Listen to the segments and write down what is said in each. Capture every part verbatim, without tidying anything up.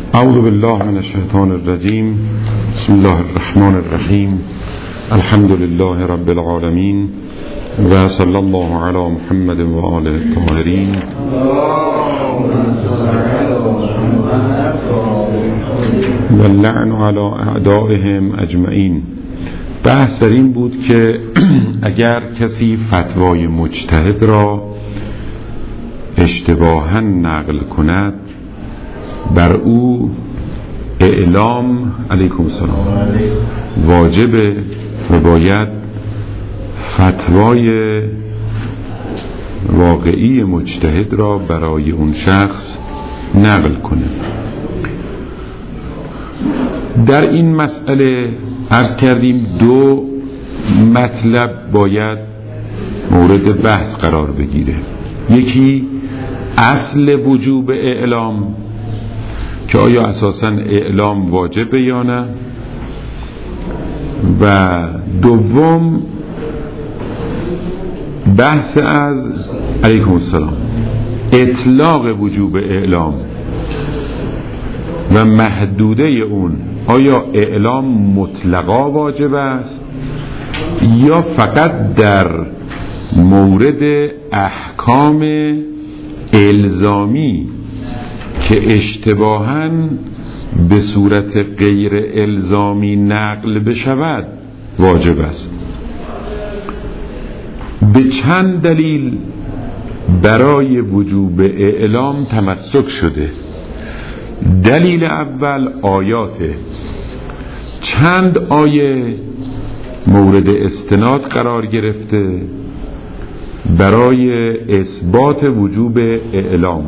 اعوذ بالله من الشیطان الرجیم. بسم الله الرحمن الرحیم. الحمد لله رب العالمین و صلی الله علی محمد و آله الطاهرین. و اللعن علی اعدائهم اجمعین. بحث در این بود که اگر کسی فتوای مجتهد را اشتباها نقل کند، بر او اعلام علیکم السلام واجبه و باید فتوای واقعی مجتهد را برای اون شخص نقل کنه. در این مسئله عرض کردیم دو مطلب باید مورد بحث قرار بگیره. یکی اصل وجوب اعلام که آیا اساساً اعلام واجبه یا نه، و دوم بحث از علیکم السلام اطلاق وجوب اعلام و محدوده اون. آیا اعلام مطلقا واجب است یا فقط در مورد احکام الزامی که اشتباهاً به صورت غیر الزامی نقل بشود واجب است؟ به چند دلیل برای وجوب اعلام تمسک شده. دلیل اول آیاته. چند آیه مورد استناد قرار گرفته برای اثبات وجوب اعلام.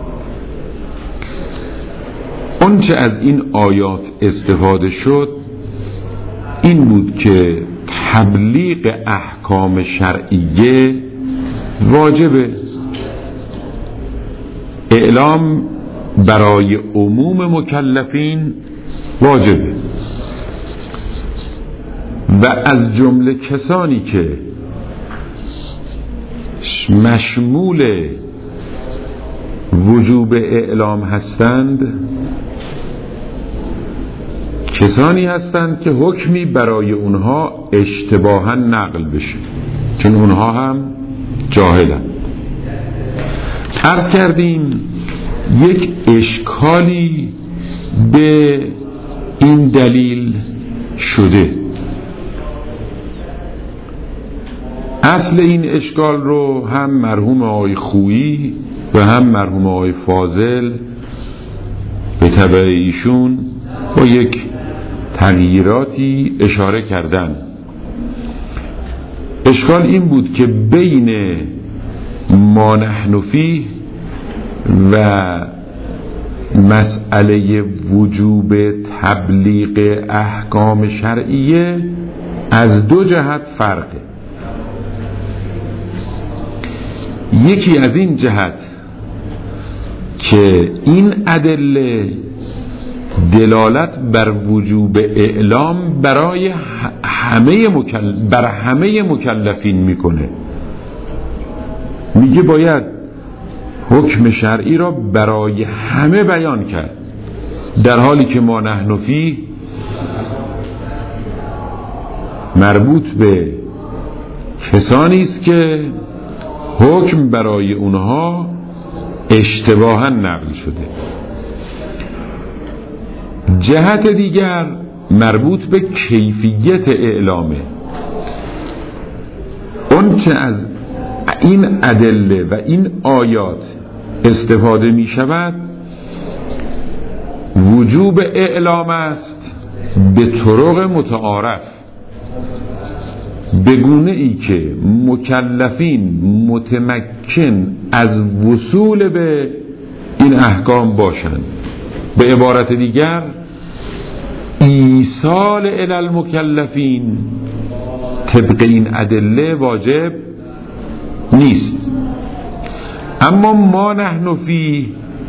آنچه از این آیات استفاده شد این بود که تبلیغ احکام شرعیه واجبه. اعلام برای عموم مکلفین واجبه و از جمله کسانی که مشمول وجوب اعلام هستند کسانی هستند که حکمی برای اونها اشتباها نقل بشه، چون اونها هم جاهلن. عرض کردیم یک اشکالی به این دلیل شده. اصل این اشکال رو هم مرحوم آقای خویی و هم مرحوم آقای فاضل به تبع ایشون با یک تغییراتی اشاره کردن. اشکال این بود که بین ما نحن فیه و مسئله وجوب تبلیغ احکام شرعیه از دو جهت فرقه. یکی از این جهت که این ادله دلالت بر وجوب اعلام برای همه مکل... بر همه مکلفین میکنه. میگه باید حکم شرعی را برای همه بیان کرد، در حالی که ما نحن فیه مربوط به کسانی است که حکم برای اونها اشتباها نقل شده. جهت دیگر مربوط به کیفیت اعلامه. اون چه از این ادله و این آیات استفاده می شود وجوب اعلام است به طرق متعارف، به گونه ای که مکلفین متمکن از وصول به این احکام باشند. به عبارت دیگر ایصال الی المکلفین طبق این ادله واجب نیست. اما ما نحن فیه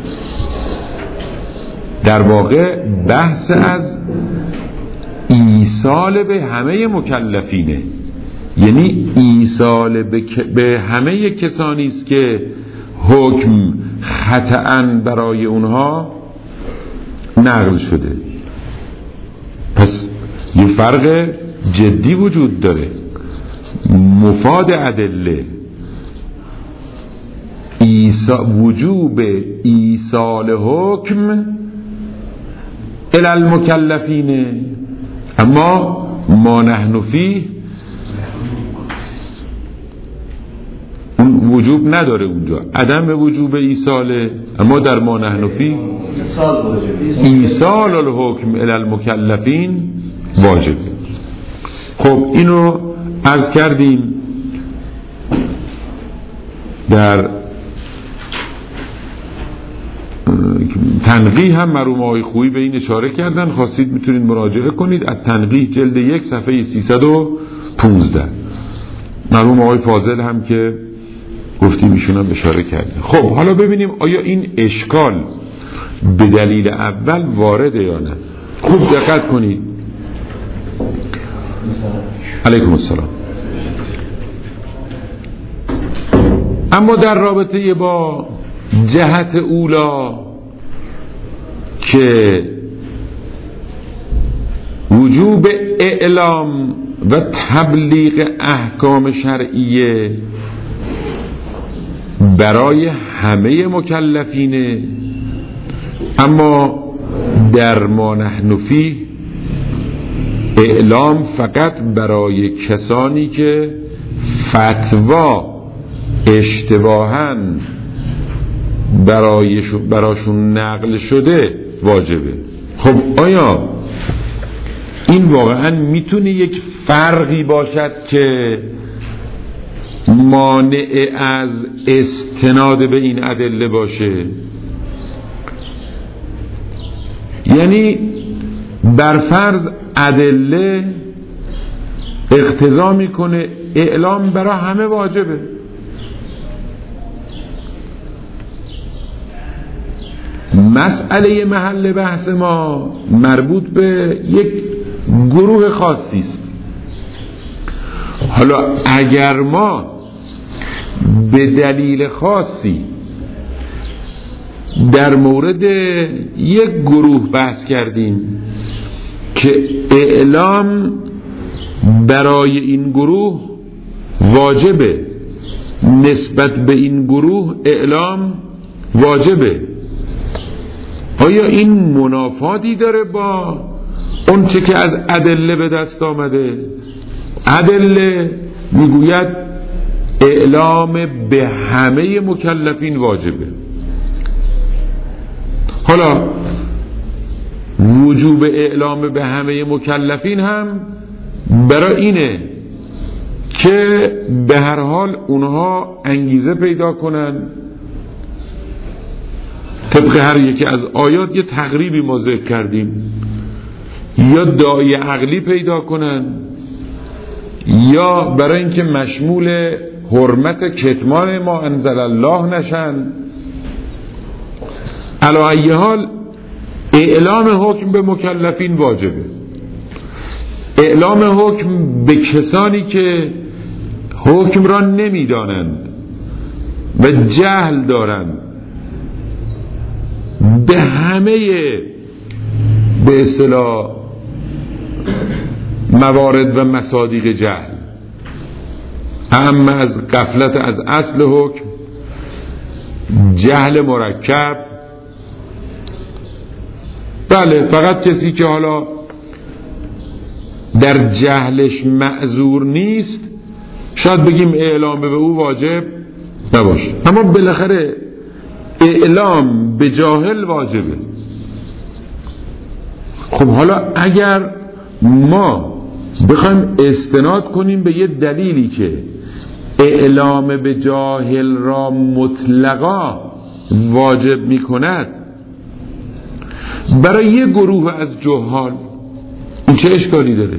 در واقع بحث از ایصال به همه مکلفینه، یعنی ایصال به همه کسانی است که حکم خطأً برای اونها نقل شده. پس یه فرق جدی وجود داره. مفاد ادله ایسا وجوب ایصال حکم الی المکلفین، اما ما نحن فیه اون وجوب نداره، اونجا عدم وجوب ایصاله، اما در ما نحن فیه ایصال الحکم الی المکلفین واجب. خب اینو عرض کردیم. در تنقیح هم مرحوم آقای خویی به این اشاره کردن، خواستید میتونید مراجعه کنید. از تنقیح جلد یک صفحه سیصد و پانزده. مرحوم آقای فاضل هم که گفتیم ایشون هم اشاره کردن. خب حالا ببینیم آیا این اشکال به دلیل اول وارده یا نه. خوب دقت کنید. علیکم السلام. اما در رابطه با جهت اولا که وجوب اعلام و تبلیغ احکام شرعیه برای همه مکلفینه، اما در ما نحن فیه اعلام فقط برای کسانی که فتوا اشتباهاً براشون نقل شده واجبه. خب آیا این واقعا میتونه یک فرقی باشد که مانع از استناد به این ادله باشه؟ یعنی برفرض ادله اقتضا میکنه اعلام برای همه واجبه، مسئله محل بحث ما مربوط به یک گروه خاصی است. حالا اگر ما به دلیل خاصی در مورد یک گروه بحث کردیم که اعلام برای این گروه واجبه، نسبت به این گروه اعلام واجبه، آیا این منافاتی داره با اون چه که از ادله به دست آمده؟ ادله میگوید اعلام به همه مکلفین واجبه. حالا وجوب اعلام به همه مکلفین هم برای اینه که به هر حال اونها انگیزه پیدا کنن، طبق هر یکی از آیات یه تقریبی ما ذکر کردیم، یا داعی عقلی پیدا کنن، یا برای اینکه مشمول حرمت کتمان ما انزل الله نشن. علی ای حال اعلام حکم به مکلفین واجبه. اعلام حکم به کسانی که حکم را نمیدانند و جهل دارند، به همه به اصطلاح موارد و مصادیق جهل، اما از غفلت از اصل حکم، جهل مرکب. بله، فقط کسی که حالا در جهلش معذور نیست شاید بگیم اعلام به او واجب نباشه، اما بالاخره اعلام به جاهل واجبه. خب حالا اگر ما بخوایم استناد کنیم به یه دلیلی که اعلام به جاهل را مطلقا واجب می کند برای یه گروه از جهال، این چه اشکالی داره؟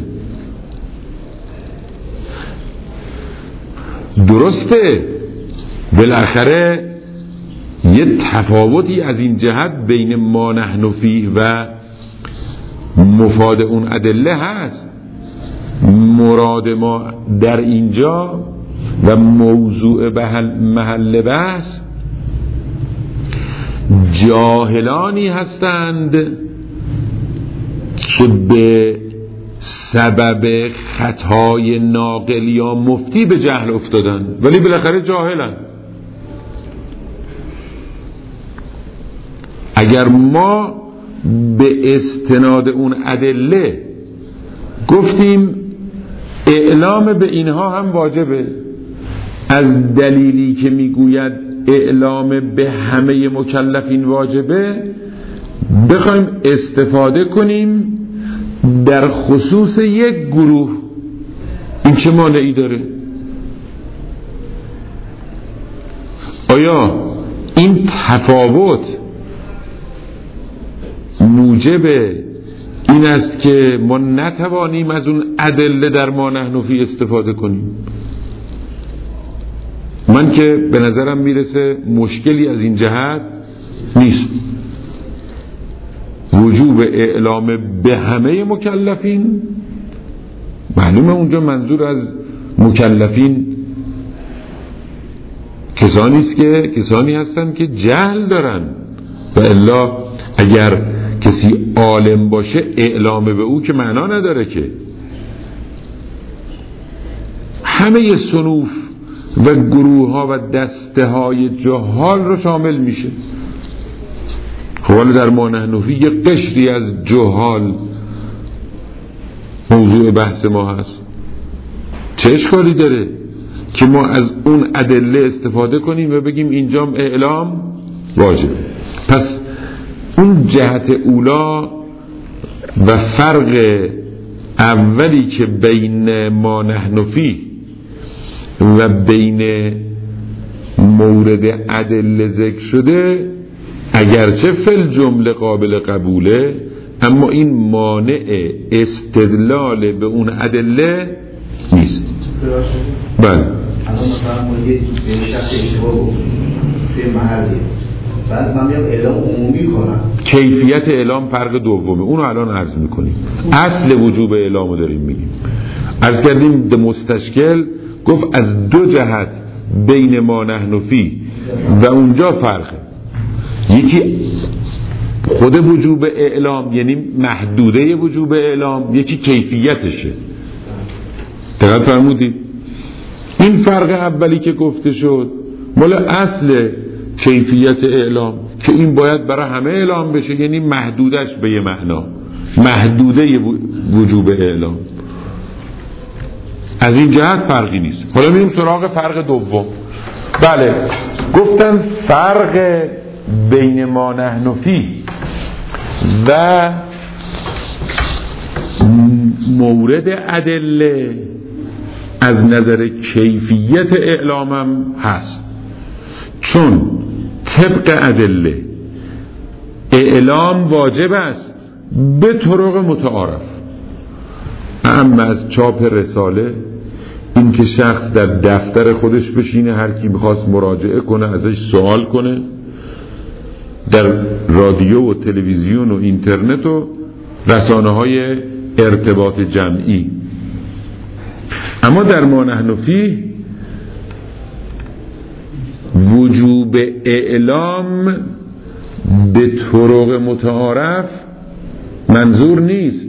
درسته بالاخره یه تفاوتی از این جهت بین ما نحن فیه و مفاد اون ادله هست. مراد ما در اینجا و موضوع محل بحث جاهلانی هستند که به سبب خطای ناقل یا مفتی به جهل افتادن، ولی بالاخره جاهلن. اگر ما به استناد اون ادله گفتیم اعلام به اینها هم واجبه، از دلیلی که میگوید اعلام به همه مکلفین واجبه بخوایم استفاده کنیم در خصوص یک گروه، این چه مانعی داره؟ آیا این تفاوت موجب این است که ما نتوانیم از اون ادله در ما نحن فی استفاده کنیم؟ من که به نظرم میرسه مشکلی از این جهت نیست. وجوب اعلام به همه مکلفین، معلومه اونجا منظور از مکلفین کسانی است که کسانی هستند که جهل دارن، و الا اگر کسی عالم باشه اعلام به او که معنا نداره که همه صنوف و گروه ها و دسته های جهال رو شامل میشه. حالا در ما نحن فی یه قشری از جهال موضوع بحث ما هست، چه اشکالی داره که ما از اون ادله استفاده کنیم و بگیم اینجام اعلام واجب؟ پس اون جهت اولا و فرق اولی که بین ما نحن فی و بین مورد ادله ذکر شده اگرچه فل جمله قابل قبوله، اما این مانع استدلال به اون ادله نیست. بله الان مثلا ما یه شخص اشتباه گفت توی محلی، بعد من میام اعلام عمومی کنم، کیفیت اعلام فرق دومه، اونو الان عرض میکنیم. اصل وجوب اعلامو داریم میگیم. عرض کردیم ده مستشکل گفت از دو جهت بین ما نحن فی و اونجا فرقه. یکی خود وجوب اعلام یعنی محدوده وجوب اعلام، یکی کیفیتشه. دقت فرمودید؟ این فرق اولی که گفته شد مال اصل کیفیت اعلام که این باید برای همه اعلام بشه، یعنی محدودش به یه معنا، محدوده وجوب اعلام. از این جهت فرقی نیست. حالا میریم سراغ فرق دوم. بله گفتن فرق بین ما نحن فی و مورد ادله از نظر کیفیت اعلامم هست، چون طبق ادله اعلام واجب است به طرق متعارف. اما از چاپ رساله، این که شخص در دفتر خودش بشینه هر کی میخواست مراجعه کنه ازش سوال کنه، در رادیو و تلویزیون و اینترنت و رسانه های ارتباط جمعی. اما در ما نحن فی وجوب اعلام به طرق متعارف منظور نیست،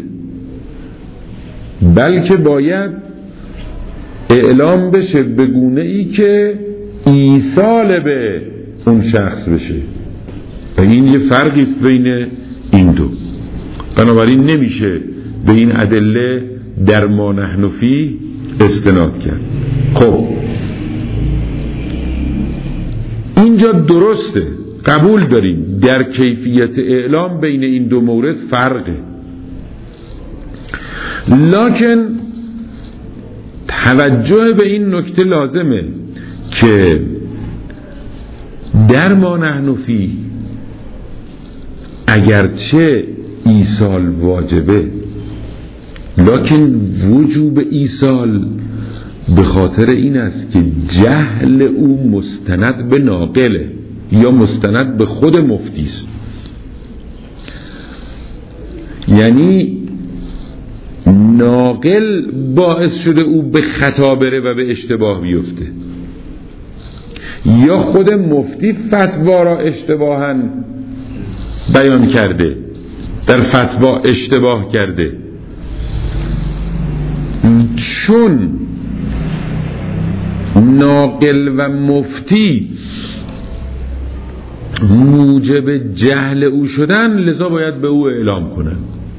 بلکه باید اعلام بشه به گونه ای که ایصال به اون شخص بشه، و این یه فرقی است بین این دو. بنابراین نمیشه به این ادله در ما نحن فی استناد کرد. خب اینجا درسته، قبول داریم در کیفیت اعلام بین این دو مورد فرقه، لکن توجه به این نکته لازمه که در ما نحن فی اگرچه ایصال واجبه، لکن وجوب ایصال به خاطر این است که جهل او مستند به ناقله یا مستند به خود مفتی است. یعنی ناقل باعث شده او به خطا بره و به اشتباه بیفته، یا خود مفتی فتوا را اشتباهاً بیان کرده در فتوا اشتباه کرده، چون ناقل و مفتی موجب جهل او شدن، لذا باید به او اعلام کنن.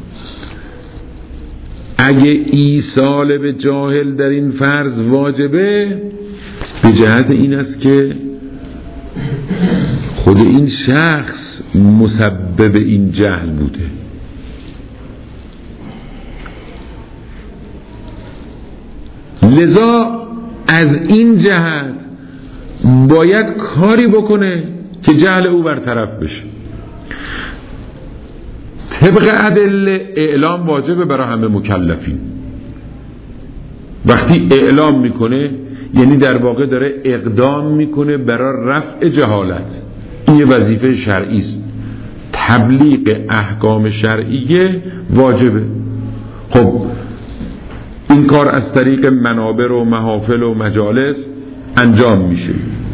اگه ایصال به جاهل در این فرض واجبه، به جهت این است که خود این شخص مسبب این جهل بوده. لذا از این جهت باید کاری بکنه که جهل او برطرف بشه. طبق ادله اعلام واجبه برای همه مکلفین. وقتی اعلام میکنه یعنی در واقع داره اقدام میکنه برای رفع جهالت. این یه وظیفه شرعی است. تبلیغ احکام شرعیه واجبه. خب این کار از طریق منابر و محافل و مجالس انجام میشه.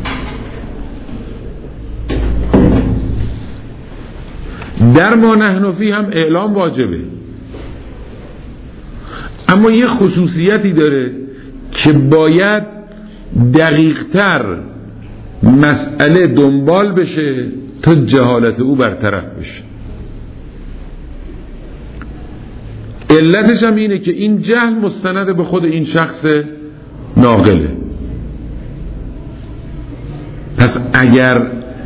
در ما نحنفی هم اعلام واجبه، اما یه خصوصیتی داره که باید دقیق‌تر مسئله دنبال بشه تا جهالت او برطرف بشه. علتش هم اینه که این جهل مستند به خود این شخص ناقله. پس اگر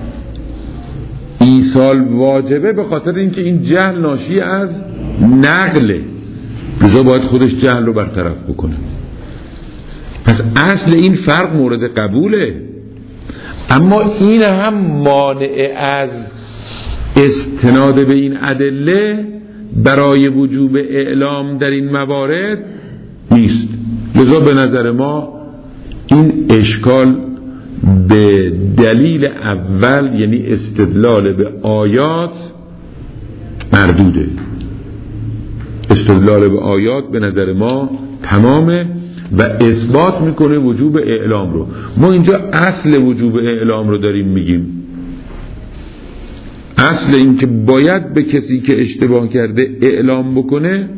ایصال واجبه به خاطر اینکه این جهل ناشی از نقله، لذا باید خودش جهل رو برطرف بکنه. پس اصل این فرق مورد قبوله، اما این هم مانع از استناد به این ادله برای وجوب اعلام در این موارد نیست. لذا به نظر ما این اشکال به دلیل اول، یعنی استدلال به آیات، مردوده. استدلال به آیات به نظر ما تمامه و اثبات میکنه وجوب اعلام رو. ما اینجا اصل وجوب اعلام رو داریم میگیم. اصل این که باید به کسی که اشتباه کرده اعلام بکنه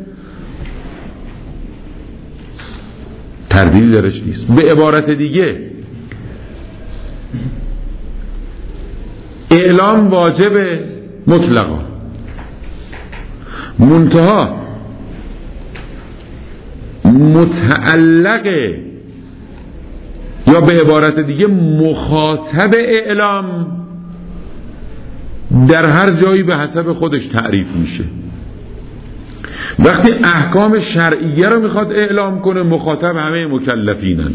تردیدی درش نیست. به عبارت دیگه اعلام واجب مطلقا، منتها متعلق یا به عبارت دیگه مخاطب اعلام در هر جایی به حسب خودش تعریف میشه. وقتی احکام شرعیه رو میخواد اعلام کنه، مخاطب همه مکلفینن.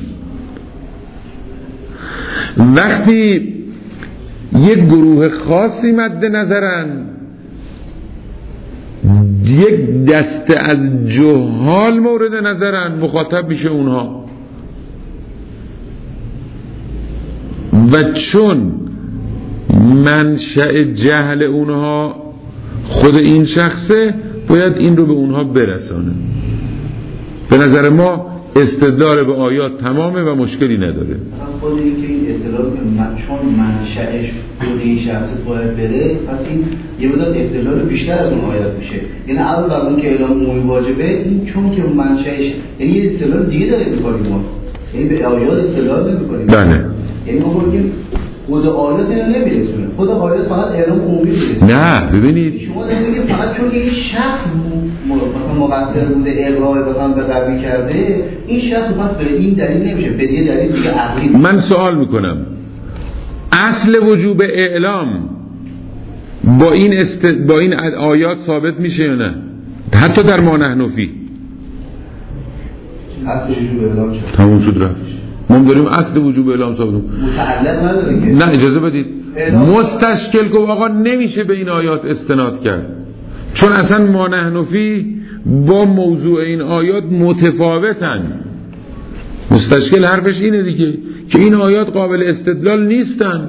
وقتی یک گروه خاصی مد نظرن، یک دسته از جهال مورد نظرن، مخاطب میشه اونها. و چون منشأ جهل اونها خود این شخصه، باید این رو به اونها برسانه. به نظر ما استدلال به آیات تمامه و مشکلی نداره. خود این که این استدلال چون منشأش خود این شخص باید بره، پس این یه مقدار استدلال بیشتر از اون آیات میشه. یعنی اول بر اون که اعلام عمومی واجبه، این چون که منشأش، یعنی یه استدلال دیگه داره می‌کنیم ما. یعنی به آیات استدلال نمی‌کنیم. بله. یعنی ما میگیم خود آیات اینو نمیرسونه. خود آیات فقط اعلام عمومی میرسونه. نه ببینید شما نمیگید فقط چون که این شخص مثلا مقصر بوده، اقرار مثلا به قوی کرده، این شخص پس به این دلیل نمیشه، به یه دلیل دیگه عقلی. من سوال میکنم، اصل وجوب اعلام با این است... با این آیات ثابت میشه یا نه؟ حتی در ما نحنفی اصل وجوب اعلام شد. تموم شد رفت. ما داریم اصل وجوب اعلام ثابت. متعلق نداره که. نه اجازه بدید. مستشکل گفت آقا نمیشه به این آیات استناد کرد، چون اصلا ما نحنفی با موضوع این آیات متفاوتن. مستشکل حرفش اینه دیگه که این آیات قابل استدلال نیستن،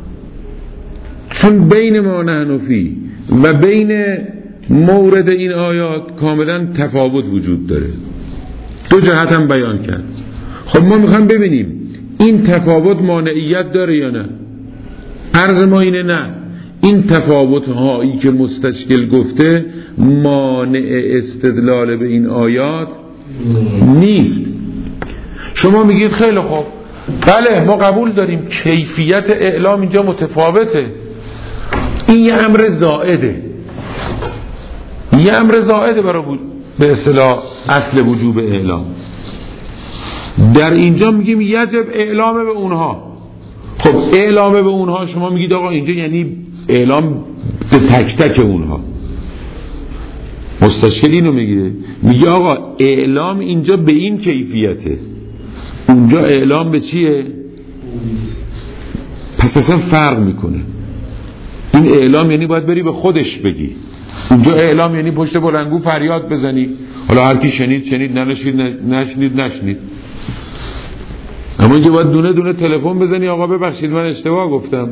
چون بین ما نحنفی و بین مورد این آیات کاملا تفاوت وجود داره. دو جهت هم بیان کرد. خب ما میخوایم ببینیم این تفاوت مانعیت داره یا نه. عرض ما اینه نه، این تفاوت هایی که مستشکل گفته مانع استدلال به این آیات نیست. شما میگید خیلی خوب، بله ما قبول داریم کیفیت اعلام اینجا متفاوته، این یه امر زائده، یه امر زائده برای بود به اصطلاح اصل وجوب اعلام. در اینجا میگیم یجب اعلام به اونها. خب اعلام به اونها شما میگید آقا اینجا یعنی اعلام به تک تک اونها. مستشکل اینو میگیره، میگه آقا اعلام اینجا به این کیفیته، اونجا اعلام به چیه؟ پس اصلا فرق میکنه. این اعلام یعنی باید بری به خودش بگی، اونجا اعلام یعنی پشت بلندگو فریاد بزنی، حالا هر کی شنید شنید، نشنید نشنید نشنید. اما اینجا باید دونه دونه تلفن بزنی آقا ببخشید من اشتباه گفتم.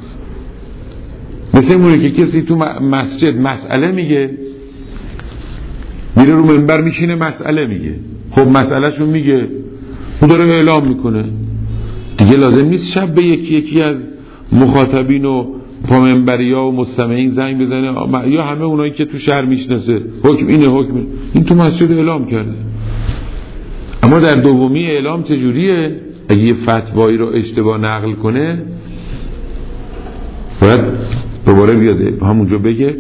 مثل اینه که کسی تو مسجد مسئله میگه، میره رو منبر میشینه مسئله میگه، خب مسئله شون میگه، اون داره اعلام میکنه دیگه، لازم نیست شب به یکی یکی از مخاطبین و پامنبری ها و مستمعین زنگ بزنه یا همه اونایی که تو شهر میشناسه حکم اینه حکم این تو مسجد اعلام کرده. اما در دومی اعلام چجوریه؟ اگه یه فتوایی رو اشتباه نقل کنه باید دوباره بیاد همونجا بگه،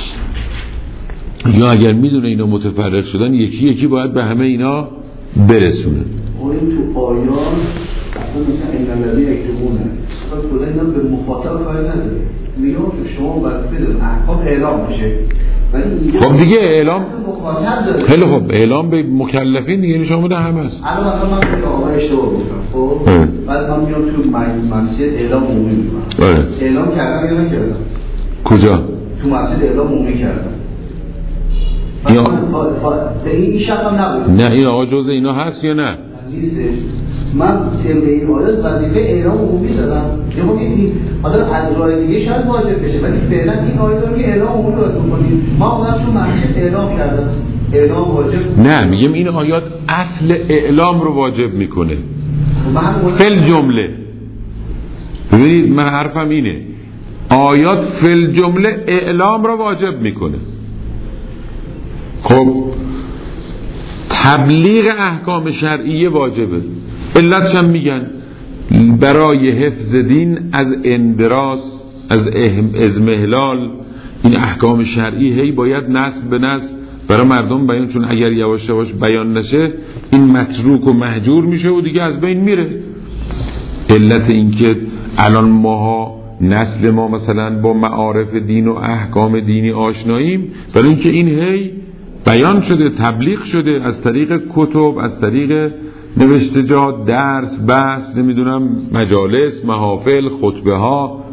یا اگر میدونه اینا متفرق شدن یکی یکی باید به همه اینا برسونه. این تو آیان اصلا مثل این الذی یکتمونه کلا اینا به مخاطب کاری نداره، میگم شما باید بدون احکام اعلام بشه. خب دیگه اعلام خیلی خب اعلام به مکلفین دیگه یعنی شامل همه است. الان مثلا من به آقا اشتباه گفتم، خب بعد من میام تو مسجد اعلام عمومی میکنم، اعلام کردم یا نکردم؟ کجا؟ تو مسجد اعلام عمومی کردم. یا این شخص هم نبود. نه این آقا جزء اینا هست یا نه؟ نیستش. من به این آیات وظیفه اعلام عمومی دادم. یه موقع این حالا از راه دیگه شاید واجب بشه، ولی فعلا این آیات رو که اعلام عمومی باید بکنید. ما اونم تو مسجد اعلام کردم. اعلام واجب. نه میگم این آیات اصل اعلام رو واجب میکنه. فل جمله. ببینید من حرفم اینه. آیات فل جمله اعلام رو واجب میکنه. خب تبلیغ احکام شرعیه واجبه. علتش هم میگن برای حفظ دین از اندراس، از ازمهلال، این احکام شرعی هی باید نسل به نسل برای مردم بیان، چون اگر یواش یواش بیان نشه این متروک و مهجور میشه و دیگه از بین میره. علت این که الان ماها نسل ما مثلا با معارف دین و احکام دینی آشناییم برای اینکه این هی بیان شده، تبلیغ شده از طریق کتب، از طریق نوشتجات، درس، بحث، نمیدونم مجالس، محافل، خطبه ها.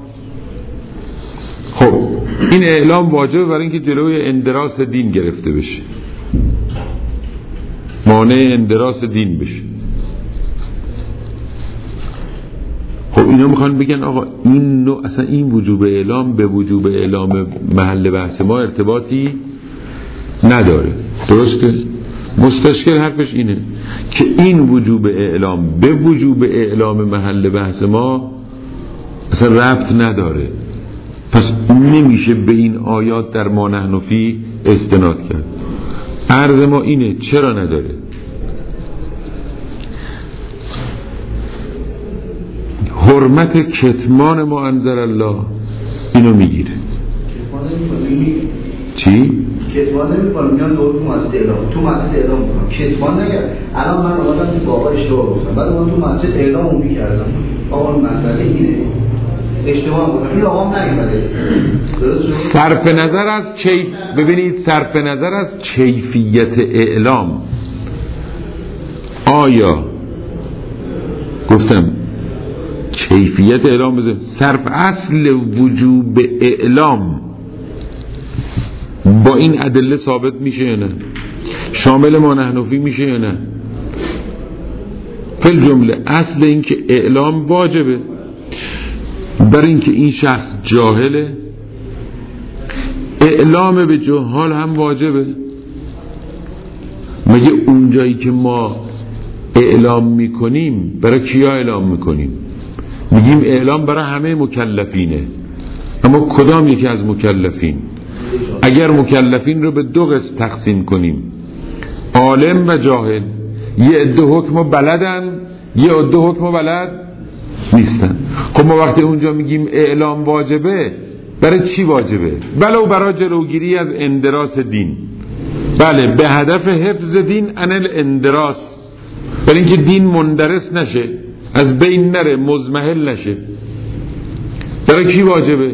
خب این اعلام واجبه برای اینکه جلوی اندراس دین گرفته بشه، مانع اندراس دین بشه. خب اینا میخوان بگن آقا این نوع اصلا این وجوب اعلام به وجوب اعلام محل بحث ما ارتباطی نداره. درسته؟ مستشکل حرفش اینه که این وجوب اعلام به وجوب اعلام محل بحث ما اصلا ربط نداره، پس نمیشه به این آیات در ما نحن فی استناد کرد. عرض ما اینه چرا نداره؟ حرمت کتمان ما انزل الله اینو میگیره. چی؟ کتمان نمی‌کنم، میان دور تو مسجد اعلام، تو مسجد اعلام می‌کنم، کتمان نگرد. الان من اومدم تو بابا اشتباه گفتم، بعد من تو مسجد اعلام عمومی کردم. آقا مسئله اینه، اشتباه گفتم، این آقام نمی‌بره. صرف نظر از کیف، ببینید صرف نظر از کیفیت اعلام، آیا گفتم کیفیت اعلام بزن صرف اصل وجوب اعلام با این ادله ثابت میشه یا نه؟ شامل ما نحن فی میشه یا نه؟ فل جمله اصل این که اعلام واجبه برای اینکه این شخص جاهله، اعلام به جهال هم واجبه. مگه اونجایی که ما اعلام میکنیم برای کیا اعلام میکنیم؟ میگیم اعلام برای همه مکلفینه، اما کدام یکی از مکلفین؟ اگر مکلفین رو به دو قسم تقسیم کنیم، عالم و جاهل، یه عده حکم و بلدن، یه عده حکم و بلد نیستن. خب ما وقتی اونجا میگیم اعلام واجبه، برای چی واجبه؟ بله و برای جلوگیری از اندراس دین، بله به هدف حفظ دین عن الاندراس، برای اینکه دین مندرس نشه، از بین نره، مزمحل نشه. برای کی واجبه؟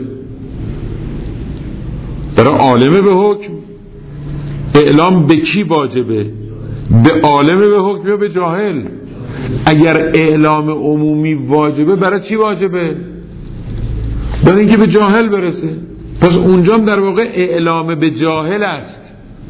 برای عالمه به حکم. اعلام به کی واجبه؟ به عالمه به حکم یا به جاهل؟ اگر اعلام عمومی واجبه، برای چی واجبه؟ برای اینکه به جاهل برسه. پس اونجا در واقع اعلام به جاهل است،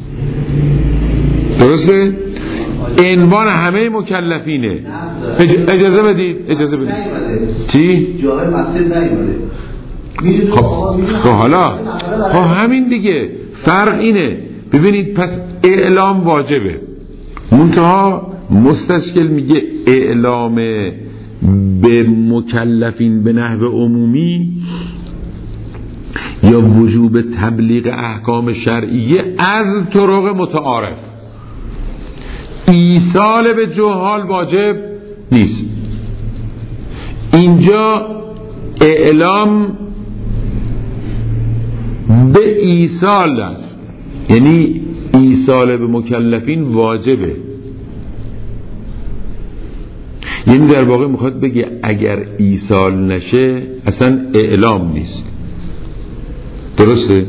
درسته؟ عنوان همه مکلفینه. اجازه بدید اجازه بدید چی؟ جاهل مسجد نیومده. خب خب حالا خب همین دیگه، فرق اینه. ببینید پس اعلام واجبه، منتها مستشکل میگه اعلام به مکلفین به نحو عمومی یا وجوب تبلیغ احکام شرعیه از طرق متعارف، ایصال به جهال واجب نیست. اینجا اعلام به ایصال است، یعنی ایصال به مکلفین واجبه. یعنی در واقع میخواد بگه اگر ایصال نشه اصلا اعلام نیست، درسته؟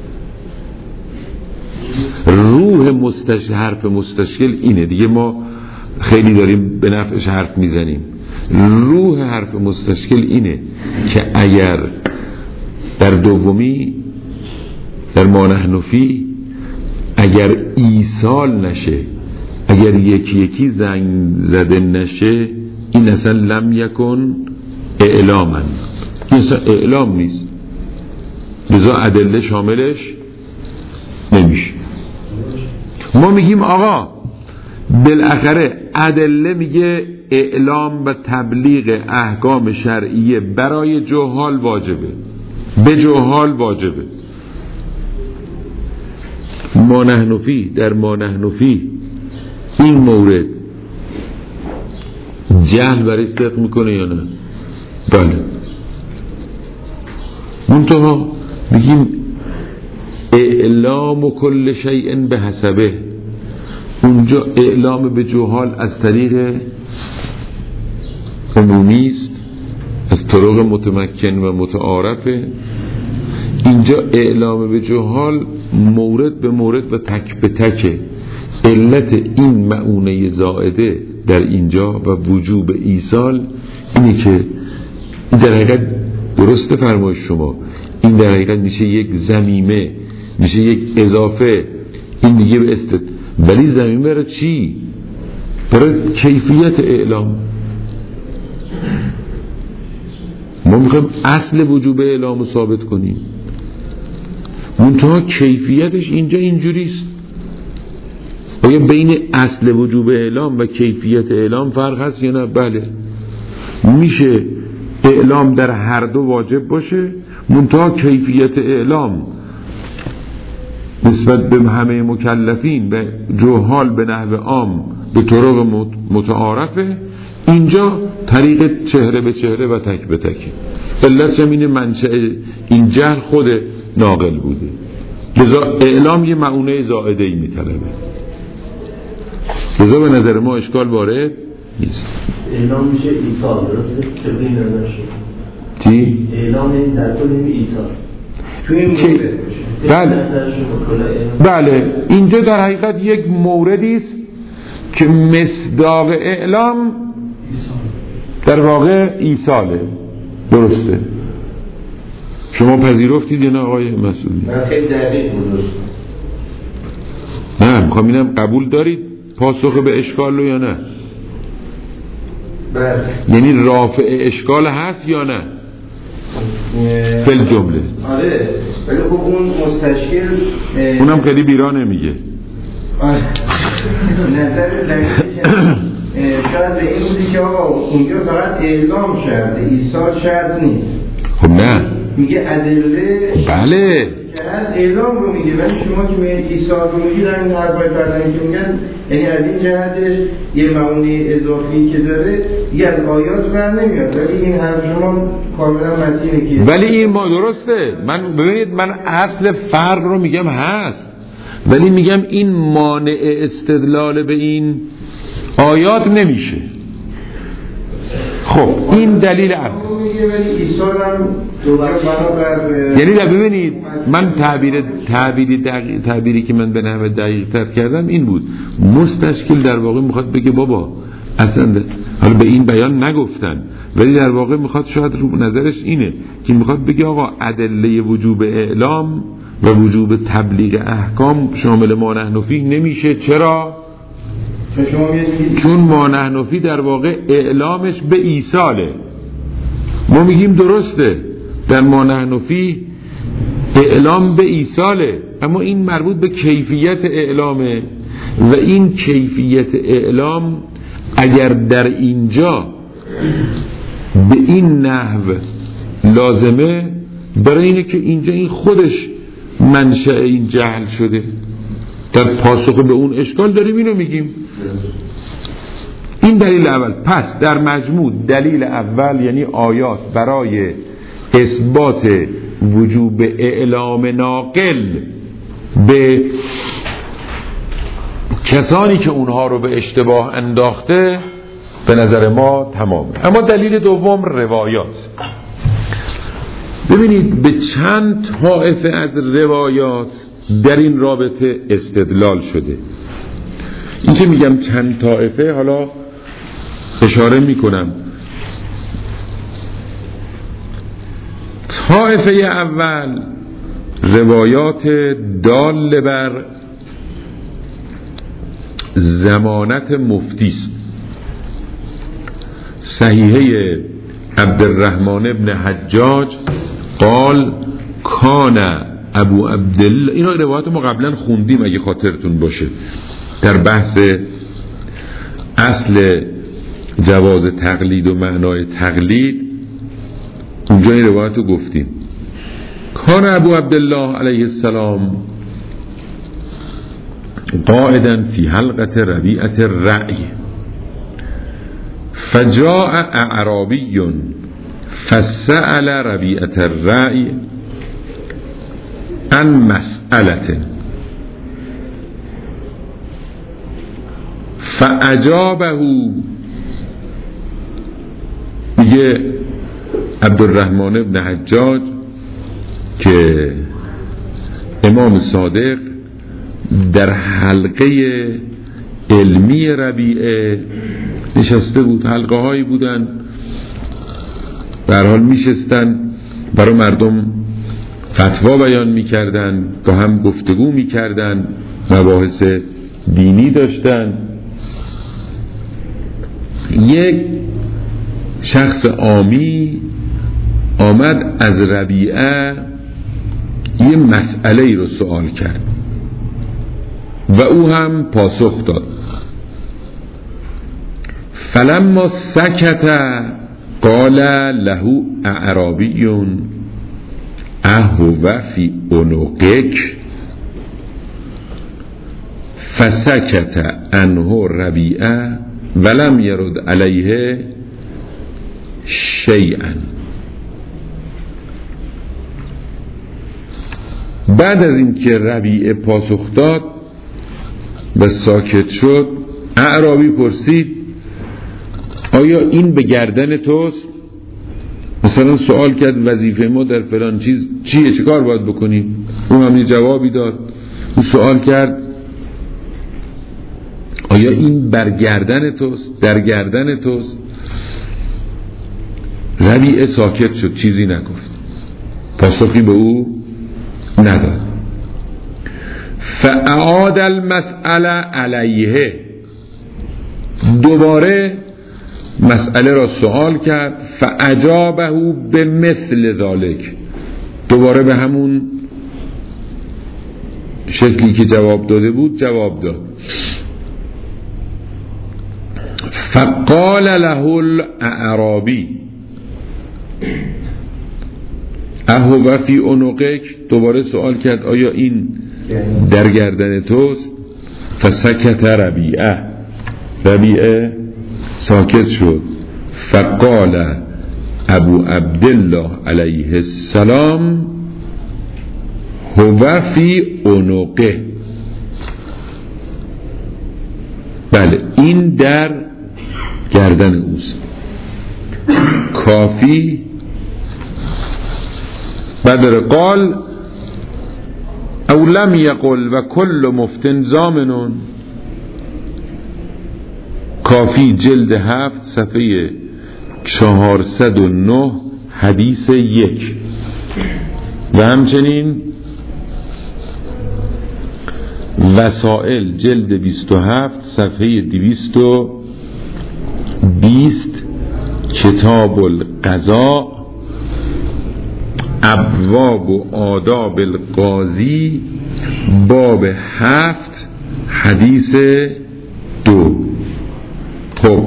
روح مستشکل، حرف مستشکل اینه دیگه، ما خیلی داریم به نفعش حرف میزنیم. روح حرف مستشکل اینه که اگر در دومی، در ما نحن فیه، اگر ایصال نشه، اگر یکی یکی زنگ زده نشه، این اصلا لم یکن اعلاما، این اصلا اعلام نیست، لذا ادله شاملش نمیشه. ما میگیم آقا بالاخره ادله میگه اعلام و تبلیغ احکام شرعیه برای جهال واجبه، به جهال واجبه. ما نحن فیه، در ما نحن فیه این مورد جهل برای صدق میکنه یا نه؟ بله. منتها میگیم اعلام کل شیء به حسبه، اونجا اعلام به جهال از طریق عمومی است، از طرق متمکن و متعارفه. اینجا اعلام به جهال مورد به مورد و تک به تکه. علت این مؤونه زائده در اینجا و وجوب ایصال اینه که این در حقیقت درست فرمایش شما، این در حقیقت میشه یک ضمیمه، میشه یک اضافه. این میگه به استد، ولی ضمیمه برای چی؟ برای کیفیت اعلام. ما میخوایم اصل وجوب اعلام رو ثابت کنیم، منتها کیفیتش اینجا اینجوریست. آیا بین اصل وجوب اعلام و کیفیت اعلام فرق هست یا نه؟ بله، میشه اعلام در هر دو واجب باشه، منتها کیفیت اعلام نسبت به همه مکلفین به جهال به نحو عام به طرق متعارفه. اینجا طریق چهره به چهره و تک به تک. علت زمین منشأ این جهل خود ناقل بوده، لذا اعلام یه مؤونه زائده ای میطلبه، لذا به نظر ما اشکال وارد نیست. اعلام میشه ایصال، درسته؟ چطوری نمیشه؟ چی؟ اعلام این در کل نمی ایصال توی این مورد. بله بله، اینجا در حقیقت یک موردی است که مصداق اعلام در واقع ایصاله، درسته؟ شما پذیرفتید یا نه آقای مسئولی؟ من خیلی دقیق بود. نه، میخوام اینم قبول دارید پاسخ به اشکال رو یا نه؟ بله. یعنی رافع اشکال هست یا نه؟ فل جمله. آره، ولی خب اون مستشکل اونم خیلی بیرا نمیگه. نظر شاید به این بودی که آقا اونجا فقط اعلام شرطه، ایصال شرط نیست. خب نه، میگه ادله. بله جهت اعلام رو میگه، ولی شما که میگید عیسی رو میگید همین حرفای فرزنی که میگن، یعنی از این جهتش یه معونی اضافی که داره دیگه از آیات بر نمیاد، ولی این حرف شما کاملا متینه که ولی این ما درسته. من ببینید من اصل فرق رو میگم هست، ولی میگم این مانع استدلال به این آیات نمیشه. خب این دلیل اول. یعنی در ببینید من تعبیر تعبیری دقیق تعبیری که من به نحو دقیق تر کردم این بود، مستشکل در واقع میخواد بگه بابا اصلا حالا به این بیان نگفتن، ولی در واقع میخواد شاید رو نظرش اینه که میخواد بگه آقا ادله وجوب اعلام و وجوب تبلیغ احکام شامل ما نحن فیه نمیشه. چرا؟ چون ما نحن فیه در واقع اعلامش به ایصاله. ما میگیم درسته در ما نحن فیه اعلام به ایصاله، اما این مربوط به کیفیت اعلامه و این کیفیت اعلام اگر در اینجا به این نحو لازمه، برای اینه که اینجا این خودش منشأ این جهل شده. در پاسخ به اون اشکال داریم اینو میگیم. این دلیل اول. پس در مجموع دلیل اول یعنی آیات برای اثبات وجوب اعلام ناقل به کسانی که اونها رو به اشتباه انداخته به نظر ما تمامه. اما دلیل دوم روایات. ببینید به چند طایفه از روایات در این رابطه استدلال شده. این که میگم چند طایفه حالا اشاره میکنم. طایفه اول روایات دال بر ضمانت مفتی است. صحیحه عبدالرحمن ابن حجاج قال کان ابو عبدالله، اینا روایات ما قبلا خوندیم اگه خاطرتون باشه در بحث اصل جواز تقلید و معنای تقلید، اونجا این روایت رو گفتیم. کان ابو عبدالله علیه السلام قائدا فی حلقة ربیعة الرأی فجاء اعرابی فسأل ربیعة الرأی عن مسألة فاجابه. میگه عبدالرحمن ابن حجاج که امام صادق در حلقه علمی ربیعه نشسته بود. حلقه هایی بودن به هر حال میشستن برای مردم فتوا بیان میکردن، با هم گفتگو میکردن، مباحث دینی داشتن. یک شخص عامی آمد از ربیعه یه مسئله ای رو سوال کرد و او هم پاسخ داد. فلما سکت قال له اعرابی اهو فی عنقک فسکت عنه ربیعه ولم یرد علیه شیئا. بعد از اینکه ربیعه پاسخ داد و ساکت شد، اعرابی پرسید آیا این به گردن توست؟ مثلا سوال کرد وظیفه ما در فلان چیز چیه، چه کار باید بکنیم؟ اون هم یه جوابی داد. اون سوال کرد آیا این بر گردن توست، در گردن توست؟ ربیعه ساکت شد، چیزی نگفت، پاسخی به او نداد. فاعاد المسئله علیه، دوباره مسئله را سوال کرد. فاجابه به مثل ذالک، دوباره به همون شکلی که جواب داده بود جواب داد. فقال له الاعرابی، اهو فی عنقک، دوباره سوال کرد آیا این در گردن توست؟ فسکت ربیعه، ربیعه ساکت شد. فقال ابو عبدالله علیه السلام هو فی عنقه. بله این در گردن اوست. کافی بدر قال او لم یقل و کل مفتن زامنون. کافی جلد هفت صفحه چهارصد و نه حدیث یک و همچنین وسائل جلد بیست و هفت صفحه دویست و بیست کتاب القضاء ابواب و آداب القاضی باب هفت حدیث دو. خب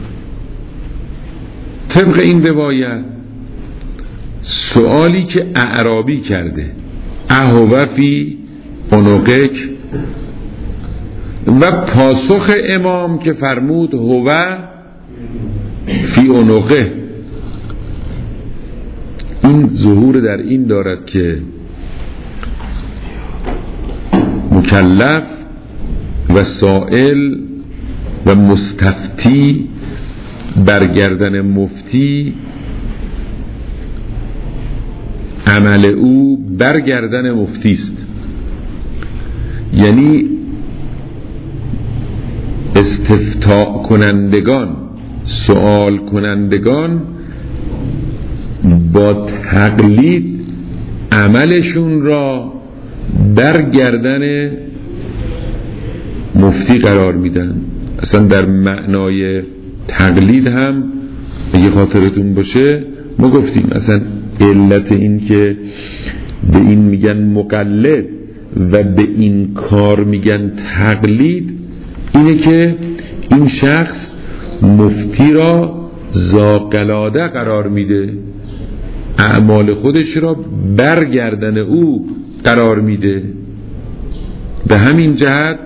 طبق این روایت سوالی که اعرابی کرده اهو فی عنقک و پاسخ امام که فرمود هو فی عنقه، این ظهور در این دارد که مکلف و سائل و مستفتی برگردن مفتی عمل او برگردن مفتی است. یعنی استفتاء کنندگان، سوال کنندگان با تقلید عملشون را برگردن مفتی قرار میدن. اصلا در معنای تقلید هم اگه خاطرتون باشه ما گفتیم اصلا علت این که به این میگن مقلد و به این کار میگن تقلید اینه که این شخص مفتی را ذاقلاده قرار میده، اعمال خودش را برگردن او قرار میده. به همین جهت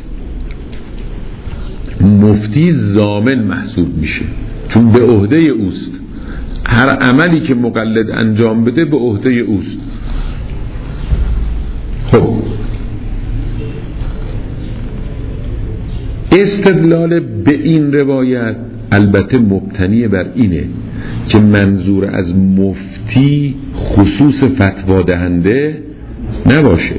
مفتی ضامن محسوب میشه چون به عهده اوست، هر عملی که مقلد انجام بده به عهده اوست. خب استدلال به این روایت البته مبتنی بر اینه که منظور از مفتی خصوص فتوا دهنده نباشه،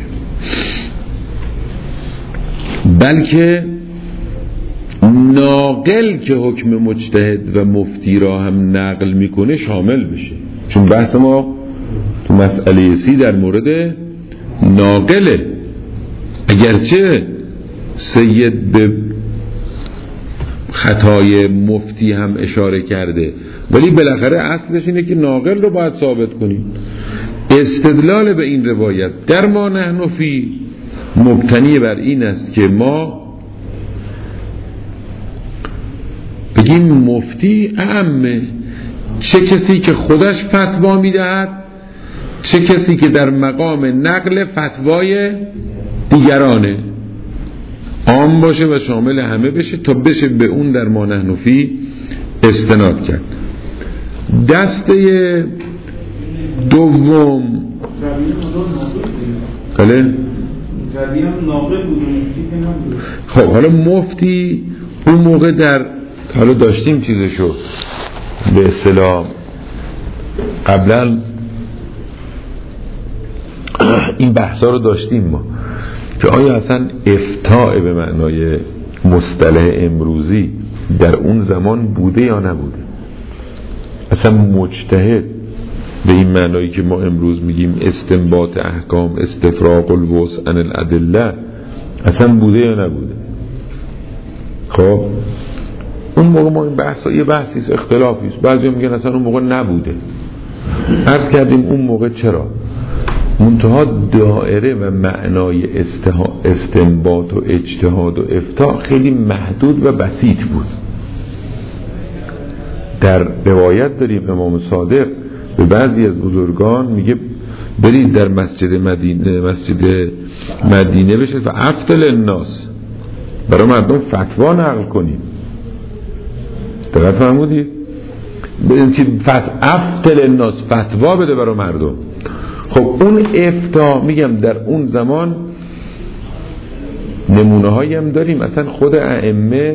بلکه ناقل که حکم مجتهد و مفتی را هم نقل میکنه شامل بشه. چون بحث ما تو مسئله سی در مورد ناقله، اگرچه سید به خطای مفتی هم اشاره کرده ولی بالاخره اصلش اینه که ناقل رو باید ثابت کنیم. استدلال به این روایت در ما نحن فی مبتنی بر این است که ما بگیم مفتی اعمه، چه کسی که خودش فتوا میدهد چه کسی که در مقام نقل فتوای دیگرانه، عام باشه و شامل همه بشه تا بشه به اون در ما نحن فی استناد کرد. دسته دوم بله خب حالا مفتی اون موقع در حالا داشتیم چیزشو به اصطلاح قبلا این بحثا رو داشتیم ما که آیا اصلا افتاء به معنای مصطلح امروزی در اون زمان بوده یا نبوده. اصلا مجتهد به این معنایی که ما امروز میگیم استنباط احکام، استفراغ الوسع عن الادله، اصلا بوده یا نبوده. خب اون موقع ما این بحث یه بحثی است، اختلافی است، بعضی میگن اصلا اون موقع نبوده. عرض کردیم اون موقع چرا منتها دائره و معنای استنباط و اجتهاد و افتاء خیلی محدود و بسیط بود. در روایت داریم امام صادق به بعضی از بزرگان میگه برید در مسجد مدینه مسجد مدینه بشید و افتل الناس، برای مردم فتوا نقل کنید. دقیق فرمودید؟ فت افتل الناس، فتوا بده برای مردم. خب اون افتا میگم در اون زمان نمونه هایی هم داریم، اصلا خود ائمه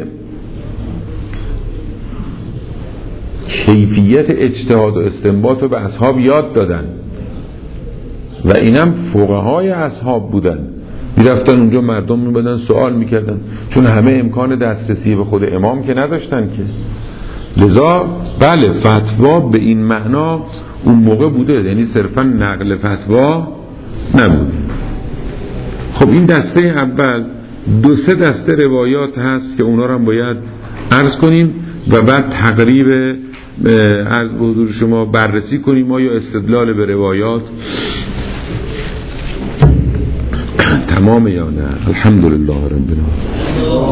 کیفیت اجتهاد و استنباط رو به اصحاب یاد دادن و اینم فقهای اصحاب بودن، میرفتن اونجا مردم میبادن سوال میکردن، چون همه امکان دسترسی به خود امام که نداشتن که، لذا بله فتوا به این معنا اون موقع بوده، یعنی صرفا نقل فتوا نبود. خب این دسته اول، دو سه دسته روایات هست که اونا رو هم باید عرض کنیم و بعد تقریب عرض به حضور شما بررسی کنیم آیا استدلال به روایات تمام یا نه. الحمدلله رب العالمین.